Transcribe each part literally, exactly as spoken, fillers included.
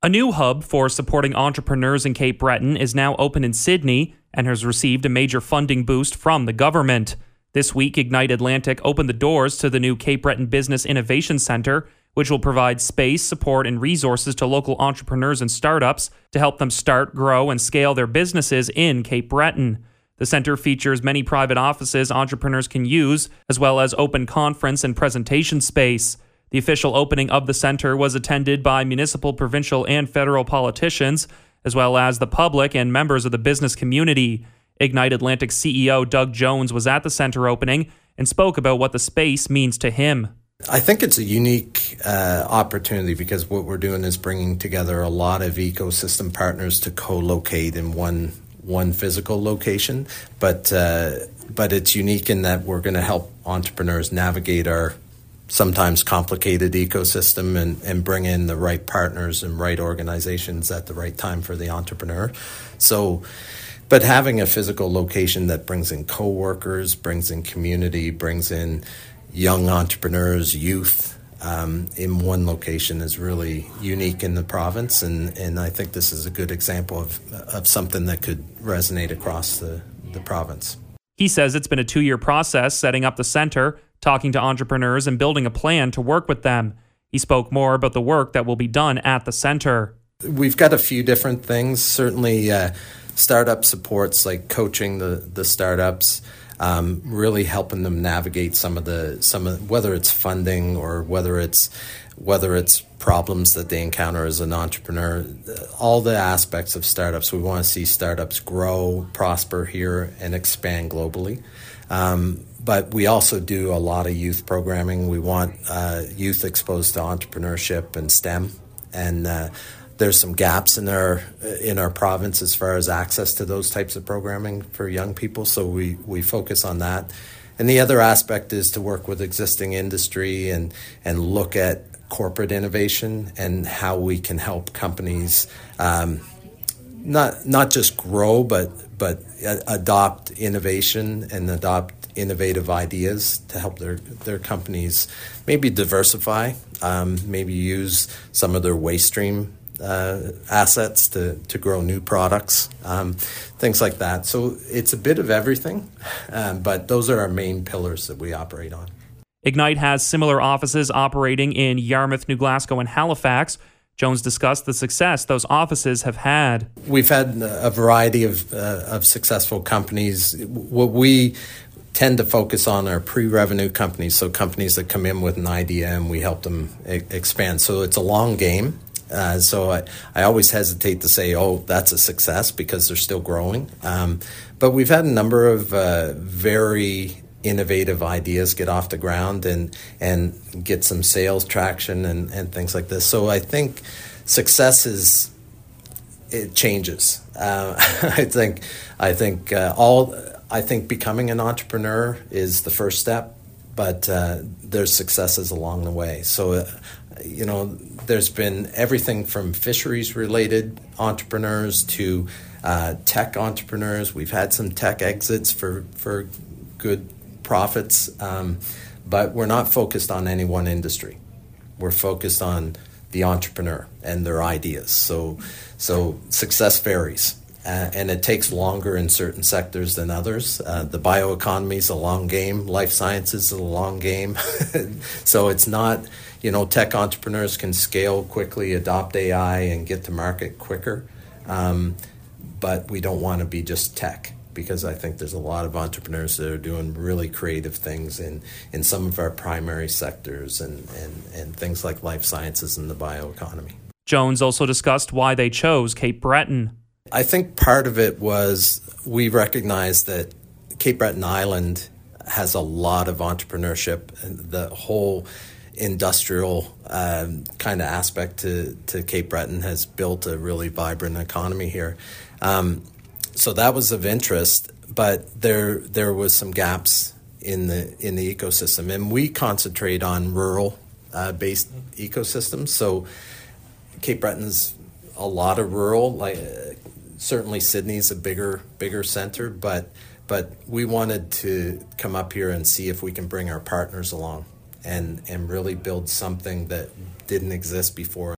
A new hub for supporting entrepreneurs in Cape Breton is now open in Sydney and has received a major funding boost from the government. This week, Ignite Atlantic opened the doors to the new Cape Breton Business Innovation Centre, which will provide space, support, and resources to local entrepreneurs and startups to help them start, grow, and scale their businesses in Cape Breton. The centre features many private offices entrepreneurs can use, as well as open conference and presentation space. The official opening of the centre was attended by municipal, provincial, and federal politicians, as well as the public and members of the business community. Ignite Atlantic C E O Doug Jones was at the centre opening and spoke about what the space means to him. I think it's a unique uh, opportunity because what we're doing is bringing together a lot of ecosystem partners to co-locate in one one physical location. But uh, but it's unique in that we're going to help entrepreneurs navigate our sometimes complicated ecosystem and, and bring in the right partners and right organizations at the right time for the entrepreneur. So, but having a physical location that brings in co-workers, brings in community, brings in young entrepreneurs, youth, um, in one location is really unique in the province. And, and I think this is a good example of, of something that could resonate across the, the province. He says it's been a two-year process setting up the centre, talking to entrepreneurs and building a plan to work with them. He spoke more about the work that will be done at the centre. We've got a few different things. Certainly uh, startup supports, like coaching the, the startups, um, really helping them navigate some of the, some of, whether it's funding or whether it's whether it's problems that they encounter as an entrepreneur, all the aspects of startups. We want to see startups grow, prosper here, and expand globally. Um, but we also do a lot of youth programming. We want uh, youth exposed to entrepreneurship and STEM, and uh, there's some gaps in our in our province as far as access to those types of programming for young people. So we we focus on that. And the other aspect is to work with existing industry and and look at corporate innovation and how we can help companies um, not not just grow, but but adopt innovation and adopt innovative ideas to help their, their companies maybe diversify, um, maybe use some of their waste stream uh, assets to, to grow new products, um, things like that. So it's a bit of everything, um, but those are our main pillars that we operate on. Ignite has similar offices operating in Yarmouth, New Glasgow, and Halifax. Jones discussed the success those offices have had. We've had a variety of uh, of successful companies. What we tend to focus on are pre-revenue companies, so companies that come in with an idea and we help them e- expand. So it's a long game. Uh, so I, I always hesitate to say, oh, that's a success because they're still growing. Um, but we've had a number of uh, very innovative ideas get off the ground and and get some sales traction and, and things like this. So I think success is, it changes. Uh, I think I think uh, all I think becoming an entrepreneur is the first step, but uh, there's successes along the way. So uh, you know, there's been everything from fisheries related entrepreneurs to uh, tech entrepreneurs. We've had some tech exits for for good profits, um, but we're not focused on any one industry. We're focused on the entrepreneur and their ideas. So, so success varies, uh, and it takes longer in certain sectors than others. Uh, the bioeconomy is a long game. Life sciences is a long game. So it's not, you know, tech entrepreneurs can scale quickly, adopt A I, and get to market quicker. Um, but we don't want to be just tech, because I think there's a lot of entrepreneurs that are doing really creative things in, in some of our primary sectors and, and, and things like life sciences and the bioeconomy. Jones also discussed why they chose Cape Breton. I think part of it was we recognized that Cape Breton Island has a lot of entrepreneurship, and the whole industrial um, kind of aspect to, to Cape Breton has built a really vibrant economy here. Um, So that was of interest, but there there was some gaps in the in the ecosystem, and we concentrate on rural uh, based ecosystems. So Cape Breton's a lot of rural, like uh, certainly Sydney's a bigger bigger center, but but we wanted to come up here and see if we can bring our partners along and and really build something that didn't exist before.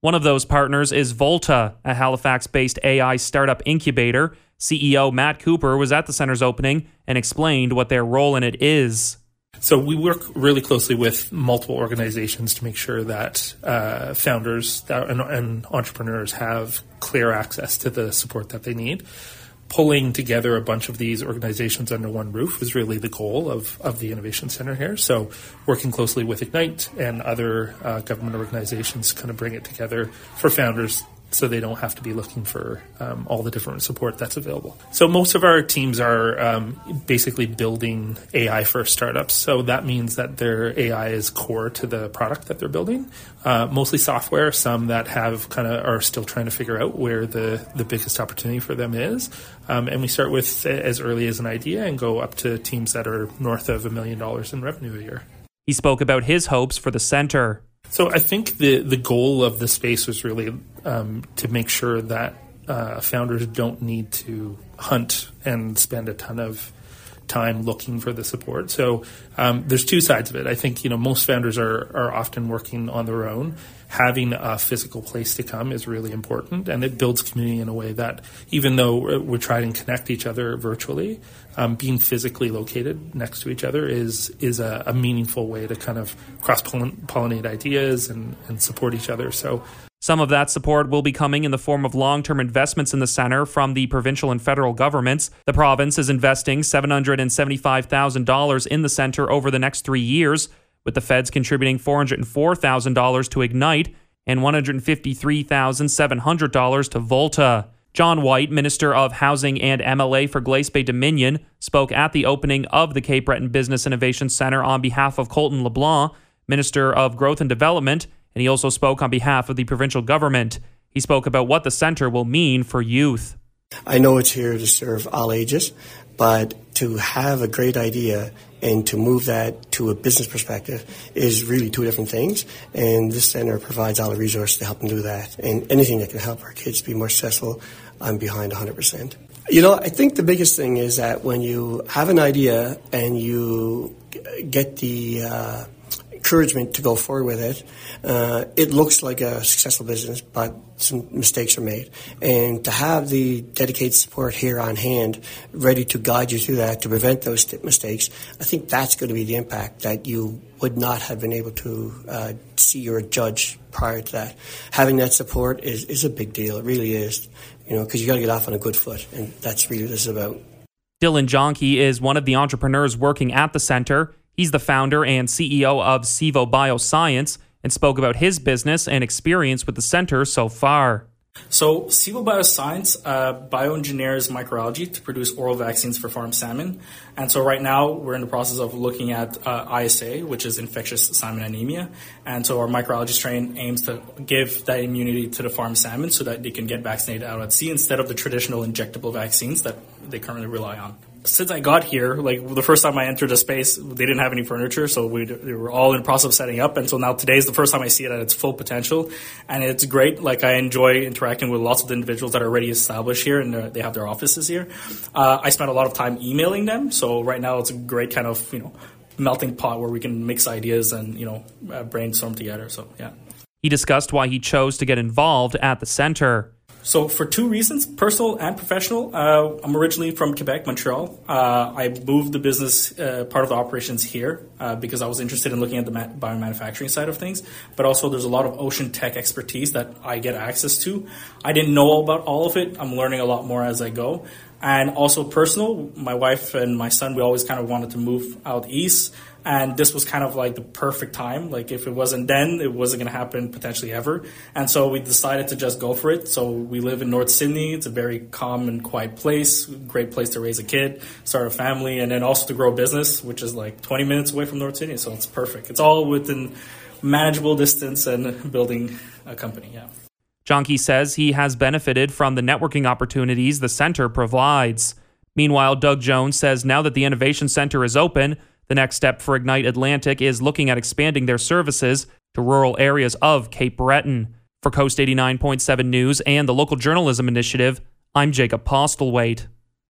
One of those partners is Volta, a Halifax-based A I startup incubator. C E O Matt Cooper was at the center's opening and explained what their role in it is. So we work really closely with multiple organizations to make sure that uh, founders that, and, and entrepreneurs have clear access to the support that they need. Pulling together a bunch of these organizations under one roof is really the goal of, of the Innovation Center here. So working closely with Ignite and other uh, government organizations kind of bring it together for founders so they don't have to be looking for um, all the different support that's available. So most of our teams are um, basically building A I-first startups. So that means that their A I is core to the product that they're building. Uh, mostly software, some that have kind of are still trying to figure out where the, the biggest opportunity for them is. Um, and we start with as early as an idea and go up to teams that are north of a million dollars in revenue a year. He spoke about his hopes for the center. So I think the, the goal of the space was really um, to make sure that uh, founders don't need to hunt and spend a ton of time looking for the support. So um, there's two sides of it. I think, you know, most founders are, are often working on their own. Having a physical place to come is really important, and it builds community in a way that even though we're trying to connect each other virtually, um, being physically located next to each other is is a, a meaningful way to kind of cross-pollinate ideas and, and support each other. So some of that support will be coming in the form of long-term investments in the center from the provincial and federal governments. The province is investing seven hundred seventy-five thousand dollars in the center over the next three years, with the feds contributing four hundred four thousand dollars to Ignite and one hundred fifty-three thousand seven hundred dollars to Volta. John White, Minister of Housing and M L A for Glace Bay Dominion, spoke at the opening of the Cape Breton Business Innovation Center on behalf of Colton LeBlanc, Minister of Growth and Development, and he also spoke on behalf of the provincial government. He spoke about what the center will mean for youth. I know it's here to serve all ages, but to have a great idea and to move that to a business perspective is really two different things. And this center provides all the resources to help them do that. And anything that can help our kids be more successful, I'm behind one hundred percent. You know, I think the biggest thing is that when you have an idea and you get the uh, encouragement to go forward with it, uh, it looks like a successful business, but some mistakes are made. And to have the dedicated support here on hand, ready to guide you through that, to prevent those mistakes, I think that's going to be the impact that you would not have been able to uh, see or judge prior to that. Having that support is, is a big deal. It really is, you know, because you got to get off on a good foot, and that's really what this is about. Dylan Jonke is one of the entrepreneurs working at the center. He's the founder and C E O of Cevo Bioscience and spoke about his business and experience with the center so far. So Cevo Bioscience uh, bioengineers microalgae to produce oral vaccines for farmed salmon. And so right now we're in the process of looking at uh, I S A, which is infectious salmon anemia. And so our microalgae strain aims to give that immunity to the farmed salmon so that they can get vaccinated out at sea instead of the traditional injectable vaccines that they currently rely on. Since I got here, like the first time I entered the space, they didn't have any furniture, so we, they were all in the process of setting up. And so now today is the first time I see it at its full potential, and it's great. Like I enjoy interacting with lots of the individuals that are already established here, and they have their offices here. Uh, I spent a lot of time emailing them, so right now it's a great kind of you know melting pot where we can mix ideas and you know uh, brainstorm together. So yeah. He discussed why he chose to get involved at the center. So for two reasons, personal and professional. Uh, I'm originally from Quebec, Montreal. Uh, I moved the business, uh, part of the operations here uh, because I was interested in looking at the ma- biomanufacturing side of things. But also there's a lot of ocean tech expertise that I get access to. I didn't know about all of it. I'm learning a lot more as I go. And also personal, my wife and my son, we always kind of wanted to move out east. And this was kind of like the perfect time. Like if it wasn't then, it wasn't going to happen potentially ever. And so we decided to just go for it. So we live in North Sydney. It's a very calm and quiet place, great place to raise a kid, start a family, and then also to grow a business, which is like twenty minutes away from North Sydney. So it's perfect. It's all within manageable distance and building a company, yeah. Jonke says he has benefited from the networking opportunities the center provides. Meanwhile, Doug Jones says now that the Innovation Center is open, the next step for Ignite Atlantic is looking at expanding their services to rural areas of Cape Breton. For Coast eighty-nine point seven News and the Local Journalism Initiative, I'm Jacob Postlethwaite.